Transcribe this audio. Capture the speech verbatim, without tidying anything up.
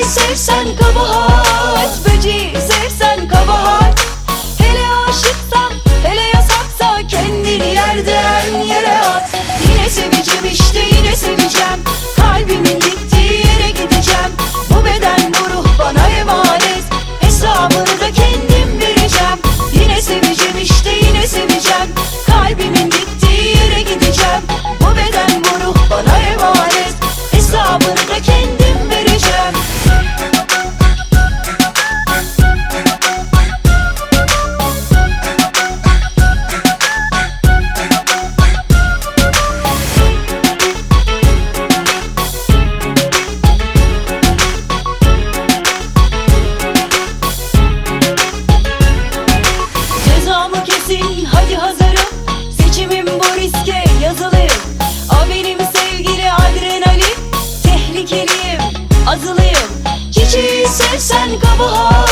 sevsen kabahat, böceği sevsen kabahat. Hele aşıksan, hele yasaksa kendini yerden yere at. Yine seveceğim işte, yine seveceğim, kalbimin gittiği yere gideceğim. Bu beden bu ruh bana emanet, hesabını da kendim vereceğim. Yine seveceğim işte, yine seveceğim, kalbimin gittiği yere gideceğim. Bu beden bu ruh bana emanet, hesabını da kendim vereceğim. Cezamı kesin, hadi hazırım, seçimim bu riske yazılıyım. O benim sevgili adrenalin, tehlikeliyim, azılıyım. Çiçeği sevsen kabahat,